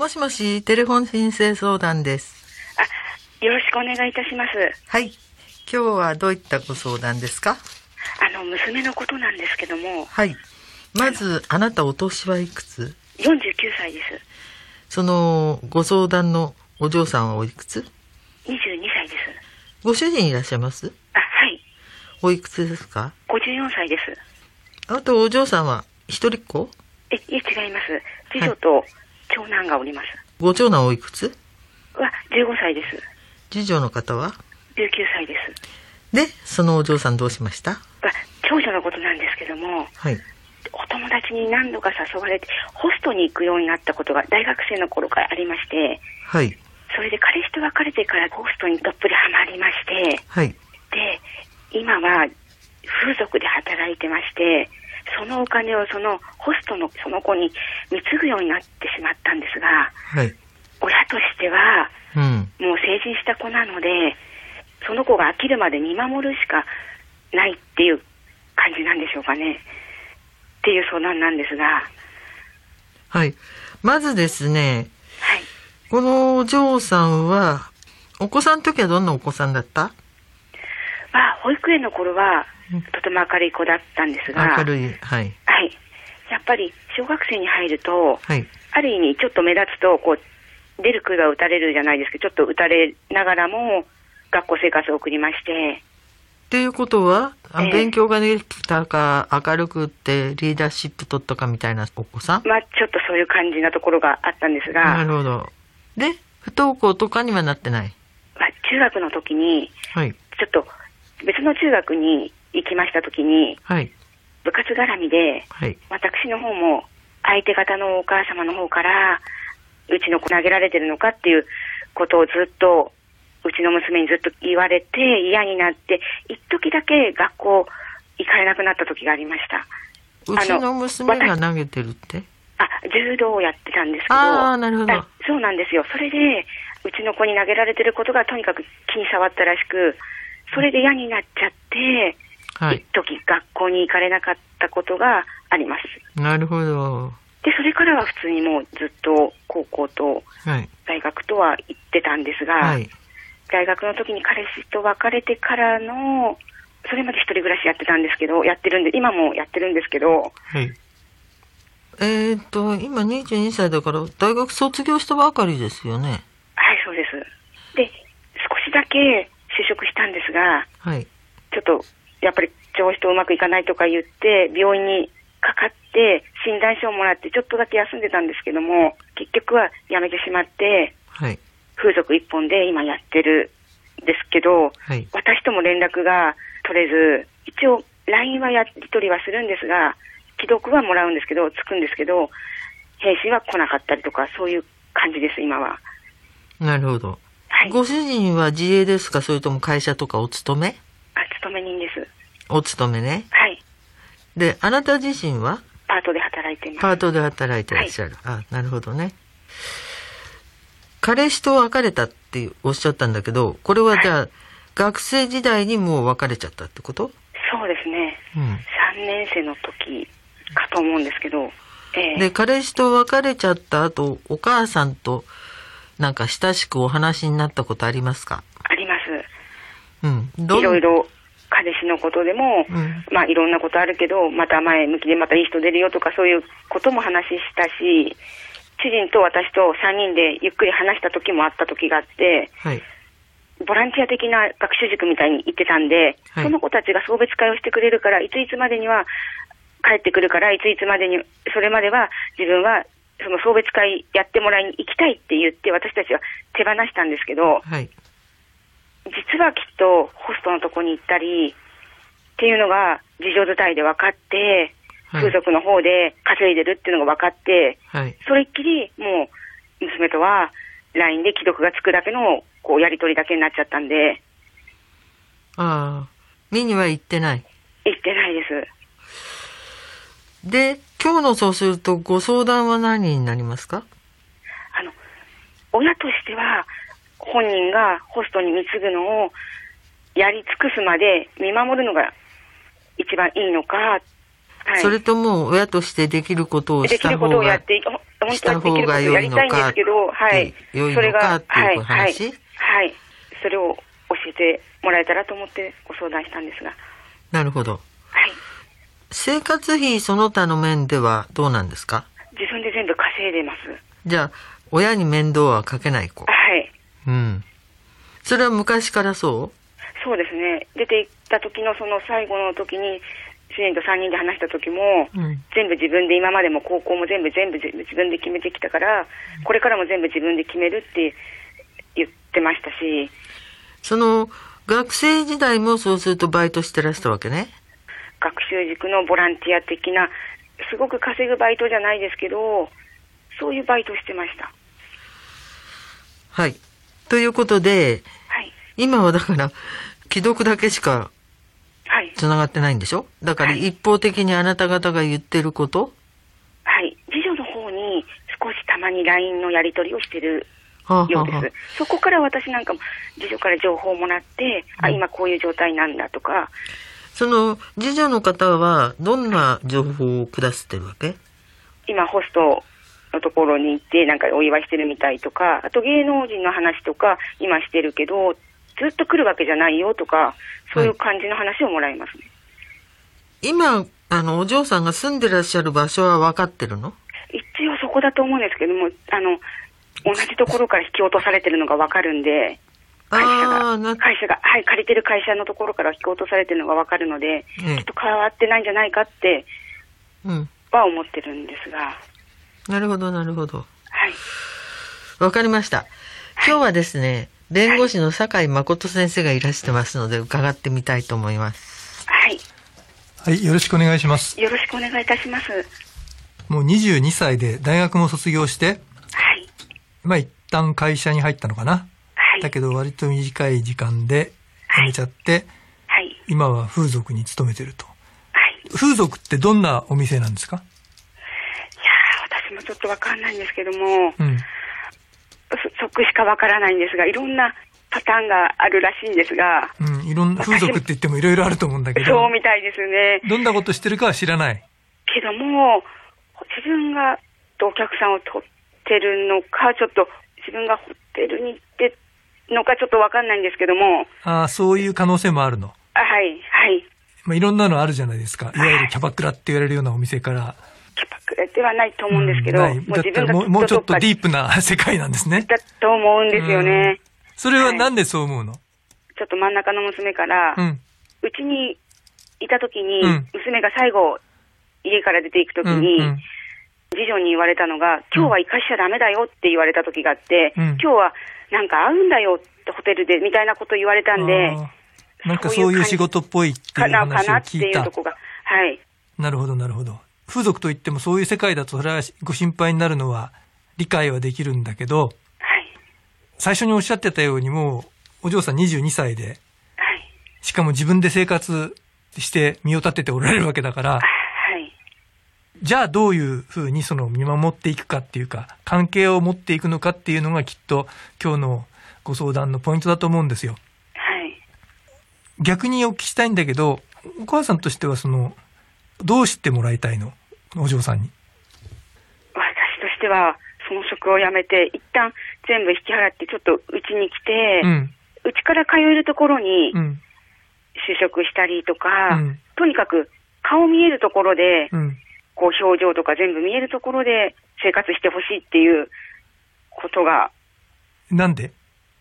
もしもし、テレフォン申請相談です。 よろしくお願いいたします。 はい。今日はどういったご相談ですか？ 娘のことなんですけども。 はい。まず、あなたお年はいくつ ？49歳です。 その、ご相談のお嬢さんはおいくつ？ 22歳です。 ご主人いらっしゃいます？ はい。 おいくつですか 54歳です。 あと、お嬢さんは一人っ子？ いえ、違います。次女と長男がおります。 ご長男おいくつ？ は、15歳です。 次女の方は 19歳です。 で、そのお嬢さんどうしました？ 長女のことなんですけども、 はい。 お友達に何度か誘われてホストに行くようになったことが大学生の頃からありまして、 はい。 それで彼氏と別れてからホストにどっぷりハマりまして、 はい。 で、今は風俗で働いてまして、そのお金をそのホストのその子に貢ぐようになってしまったんですが、 はい。 親としては、もう成人した子なので、その子が飽きるまで見守るしかないっていう感じなんでしょうかね。っていう相談なんですが。 はい。まずですね、 はい。 このお嬢さんは、お子さんの時はどんなお子さんだった？ 保育園の頃は、とても明るい子だったんですが。 明るい。はい。 はい。やっぱり、小学生に入ると、 はい。 ある意味ちょっと目立つと、こう、出る杭は打たれるじゃないですけど、ちょっと打たれながらも、学校生活を送りまして。 っていうことは、勉強ができたか、明るくってリーダーシップ取ったかみたいなお子さん？ ちょっとそういう感じなところがあったんですが。 なるほど。で、不登校とかにはなってない？ 中学の時に、 はい。 ちょっと別の中学に行きました時に、 はい。 部活絡みで、 はい。 私の方も相手方のお母様の方から、うちの子投げられてるのかっていうことをずっと、うちの娘にずっと言われて嫌になって、一時だけ学校行かれなくなった時がありました。 うちの娘が投げてるって？ 柔道をやってたんですけど。 なるほど。 そうなんですよ。それで、うちの子に投げられてることがとにかく気に障ったらしく、それで嫌になっちゃって、はい、一時学校に行かれなかったことがあります。 なるほど。 で、それからは普通にもうずっと高校と大学とは行ってたんですが、はい、大学の時に彼氏と別れてからの、それまで一人暮らしやってたんですけど、今もやってるんですけど。 はい。今22歳だから大学卒業したばかりですよね。 はい、そうです。で、少しだけ就職したんですが、 はい。 ちょっと、やっぱり上司とうまくいかないとか言って、病院にかかって、診断書をもらって、ちょっとだけ休んでたんですけども、結局は辞めてしまって、はい。風俗一本で今やってるんですけど、はい。私とも連絡が取れず、一応 LINE はやり取りはするんですが、既読はもらうんですけど、つくんですけど、返信は来なかったりとか、そういう感じです、今は。 なるほど。 はい。 ご主人は自営ですか、それとも会社とかお勤め？ 勤め人です。 お勤めね。 はい。 で、あなた自身は？ パートで働いています。 パートで働いてらっしゃる。はい、なるほどね。彼氏と別れたっておっしゃったんだけど、これはじゃあ、はい、学生時代にもう別れちゃったってこと？ そうですね。3年生の時かと思うんですけど。 で、彼氏と別れちゃった後、お母さんとなんか親しくお話になったことありますか？ あります。いろいろ彼氏のことでも、いろんなことあるけど、また前向きでまたいい人出るよとかそういうことも話したし、主人と私と3人でゆっくり話した時もあった時があって、はい、ボランティア的な学習塾みたいに行ってたんで、はい、その子たちが送別会をしてくれるから、いついつまでには帰ってくるから、いついつまでに、それまでは自分はその送別会やってもらいに行きたいって言って、私たちは手放したんですけど、はい、実はきっとホストのとこに行ったりっていうのが事情伝いで分かって、はい、風俗の方で稼いでるっていうのが分かって、はい、それっきりもう娘とは LINE で既読がつくだけのこうやり取りだけになっちゃったんで。 見には行ってない？ 行ってないです。 で、今日のそうするとご相談は何になりますか？ 親としては本人がホストに貢ぐのをやり尽くすまで見守るのが一番いいのか、はい、 それとも親としてできることをした方が。 できることをやって、 した方が良いのか、良いのかっていう話。 はい。それを教えてもらえたらと思ってご相談したんですが。 なるほど。 はい。 生活費その他の面ではどうなんですか？ 自分で全部稼いでます。 じゃあ、親に面倒はかけない子。 はい。 うん。それは昔からそう？ そうですね。出て行った時のその最後の時に、主人と3人で話した時も、全部自分で、今までも高校も全部自分で決めてきたから、これからも全部自分で決めるって言ってましたし。 その学生時代もそうするとバイトしてらしたわけね。 学習塾のボランティア的な、すごく稼ぐバイトじゃないですけど、そういうバイトしてました。 はい。ということで、 はい、 今はだから既読だけしかつながってないんでしょ？だから一方的にあなた方が言ってること？ はい。次女の方に少したまに LINE のやり取りをしてるようです。そこから私なんかも次女から情報をもらって、今こういう状態なんだとか。 その次女の方はどんな情報を下してるわけ？ 今ホストのところに行ってなんかお祝いしてるみたいとか、あと芸能人の話とか今してるけどずっと来るわけじゃないよとか、そういう感じの話をもらいますね。 今お嬢さんが住んでらっしゃる場所は分かってるの？ 一応そこだと思うんですけども、同じところから引き落とされてるのが分かるんで、会社が、はい、借りてる会社のところから引き落とされてるのが分かるので、ちょっと変わってないんじゃないかって、は思ってるんですが。 なるほど、なるほど。 はい。 わかりました。今日はですね、弁護士の酒井誠先生がいらしてますので、伺ってみたいと思います。 はい。 はい、よろしくお願いします。 よろしくお願いいたします。 もう22歳で大学も卒業して、 はい。 一旦会社に入ったのかな。はい。だけど割と短い時間で辞めちゃって、 はい。 今は風俗に勤めてると。 はい。 風俗ってどんなお店なんですか？ 私もちょっとわかんないんですけども、そこしかわからないんですが、いろんなパターンがあるらしいんですが、 いろんな風俗って言ってもいろいろあると思うんだけど、 そうみたいですね。 どんなことしてるかは知らないけども、自分がお客さんを取ってるのか、ちょっと自分がホテルに行ってのかちょっとわかんないんですけども。 そういう可能性もあるの？ はい、はい。 いろんなのあるじゃないですか。いわゆるキャバクラって言われるようなお店から。 キャバクラではないと思うんですけど、もう自分がもうちょっとディープな世界なんですね。 だと思うんですよね。 それはなんでそう思うの？ ちょっと真ん中の娘から、うちにいた時に、娘が最後家から出ていく時に、次女に言われたのが、今日は行かしちゃダメだよって言われた時があって、今日はなんか会うんだよってホテルでみたいなこと言われたんで、 なんかそういう仕事っぽいっていう話を聞いた。かなっていうとこが、 はい。 なるほど、なるほど。風俗といってもそういう世界だとそれはご心配になるのは理解はできるんだけど、最初におっしゃってたようにもうお嬢さん22歳で、しかも自分で生活して身を立てておられるわけだから、じゃあどういうふうにその見守っていくかっていうか、関係を持っていくのかっていうのがきっと今日のご相談のポイントだと思うんですよ。逆にお聞きしたいんだけど、お母さんとしてはどうしてもらいたいの？お嬢さんに。 私としては、その職を辞めて、一旦全部引き払って、ちょっとうちに来て、うちから通えるところに、就職したりとか、とにかく顔見えるところで、こう表情とか全部見えるところで生活してほしいっていうことが。 なんで？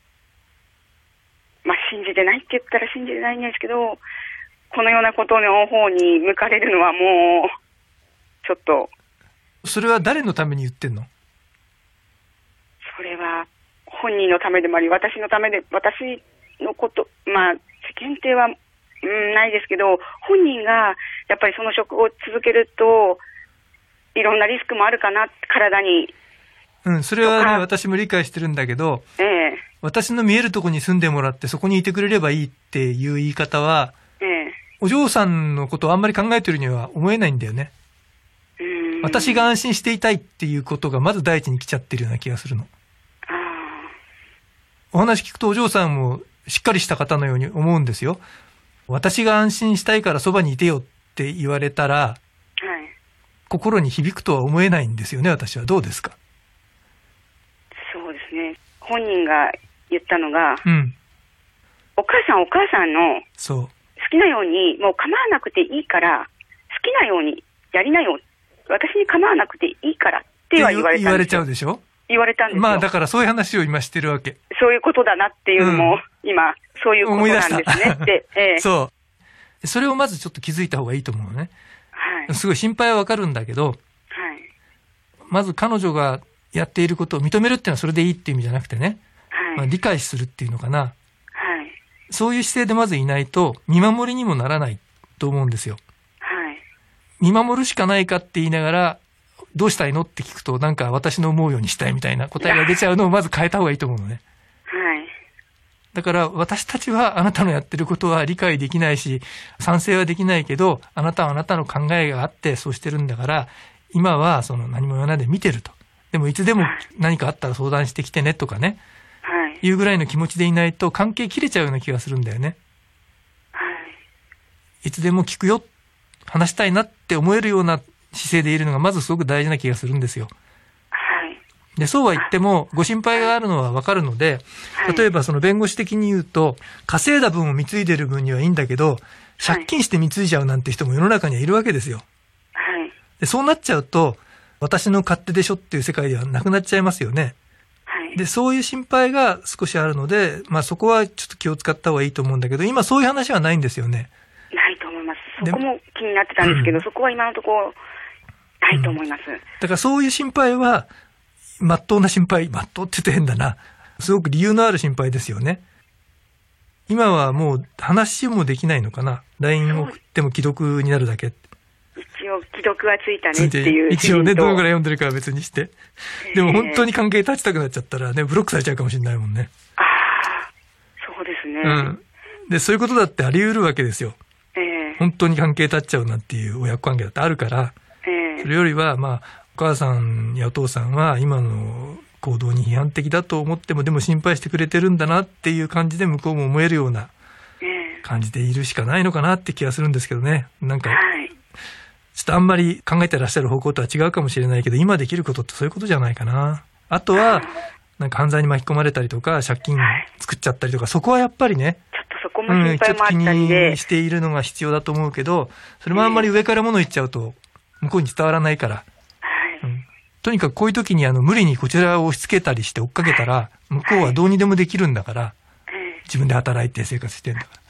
信じてないって言ったら信じてないんですけど、このようなことの方に向かれるのはもう、ちょっと。 それは誰のために言ってんの？ それは、本人のためでもあり、私のためで、私のこと、世間体は、ないですけど、本人が、やっぱりその職を続けると、いろんなリスクもあるかな、体に。 それはね、私も理解してるんだけど、私の見えるところに住んでもらって、そこにいてくれればいいっていう言い方は、お嬢さんのことをあんまり考えてるには思えないんだよね。私が安心していたいっていうことがまず第一に来ちゃってるような気がするの。お話聞くとお嬢さんもしっかりした方のように思うんですよ。私が安心したいからそばにいてよって言われたら、 心に響くとは思えないんですよね、私は。どうですか？ そうですね。本人が言ったのが、 うん、 お母さんのそう好きなように、もう構わなくていいから、好きなようにやりなよ。私に構わなくていいからっては言われたんですよ。 言われちゃうでしょ？ 言われたんですよ。 まあだからそういう話を今してるわけ。 そういうことだなっていうのも、今、そういうことなんですねって。 そう。それをまずちょっと気づいた方がいいと思うのね。 はい。 すごい心配はわかるんだけど、 はい。 まず彼女がやっていることを認めるっていうのはそれでいいっていう意味じゃなくてね、 はい。 まあ、理解するっていうのかな。 はい。 そういう姿勢でまずいないと見守りにもならないと思うんですよ。 はい。 見守るしかないかって言いながら、どうしたいのって聞くと、なんか私の思うようにしたいみたいな答えが出ちゃうのをまず変えた方がいいと思うのね。 はい。 だから私たちはあなたのやってることは理解できないし、賛成はできないけど、あなたはあなたの考えがあってそうしてるんだから、今はその何も言わないで見てると。でもいつでも何かあったら相談してきてねとかね。 はい。 いうぐらいの気持ちでいないと関係切れちゃうような気がするんだよね。 はい。 いつでも聞くよ、話したいなって思えるような姿勢でいるのがまずすごく大事な気がするんですよ。 はい。 で、そうは言ってもご心配があるのはわかるので、例えばその弁護士的に言うと、稼いだ分を貢いでる分にはいいんだけど、借金して貢いじゃうなんて人も世の中にはいるわけですよ。 はい。 で、そうなっちゃうと、私の勝手でしょっていう世界ではなくなっちゃいますよね。 はい。 で、そういう心配が少しあるので、まあそこはちょっと気を使った方がいいと思うんだけど、今そういう話はないんですよね。 ないと思います。そこも気になってたんですけど、そこは今のところないと思います。 だからそういう心配は、真っ当な心配、真っ当って言って変だな。すごく理由のある心配ですよね。今はもう話もできないのかな。LINE を送っても既読になるだけ。 一応既読はついたねっていう。 一応ね、どのぐらい読んでるかは別にして。でも本当に関係断ちたくなっちゃったらね、ブロックされちゃうかもしれないもんね。 ああ、そうですね。 うん。で、そういうことだってあり得るわけですよ。本当に関係断っちゃうなんていう親子関係だってあるから、それよりは、まあ、お母さんやお父さんは今の行動に批判的だと思っても、でも心配してくれてるんだなっていう感じで向こうも思えるような感じでいるしかないのかなって気がするんですけどね。なんか、ちょっとあんまり考えてらっしゃる方向とは違うかもしれないけど、今できることってそういうことじゃないかな。あとは、なんか犯罪に巻き込まれたりとか、借金作っちゃったりとか、そこはやっぱりね、 そこも心配もあったりで、 ちょっと気にしているのが必要だと思うけど、それもあんまり上から物言っちゃうと向こうに伝わらないから、とにかくこういう時に無理にこちらを押し付けたりして追っかけたら、向こうはどうにでもできるんだから、自分で働いて生活してるんだから、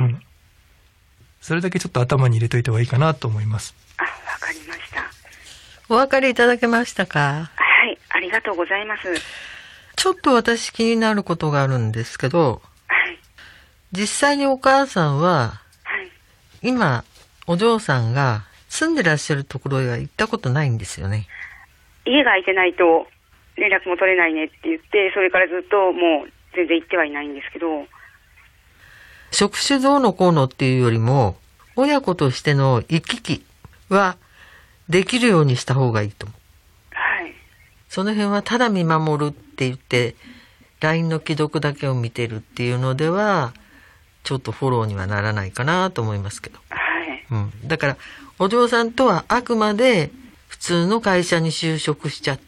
それだけちょっと頭に入れといた方がいいかなと思います。 わかりました。 お分かりいただけましたか？ はい、ありがとうございます。 ちょっと私気になることがあるんですけど、実際にお母さんは、今、お嬢さんが住んでらっしゃるところへは行ったことないんですよね。 家が空いてないと連絡も取れないねって言って、それからずっともう全然行ってはいないんですけど。 職種どうのこうのっていうよりも、親子としての行き来はできるようにした方がいいと思う。その辺はただ見守るって言って、LINE の既読だけを見てるっていうのでは、ちょっとフォローにはならないかなと思いますけど。だから、お嬢さんとはあくまで普通の会社に就職しちゃって、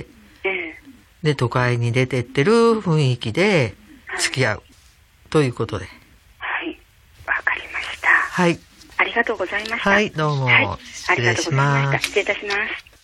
で、都会に出てってる雰囲気で付き合うということで。 はい、わかりました。 はい。 ありがとうございました。 はい、どうも。失礼します。 失礼いたします。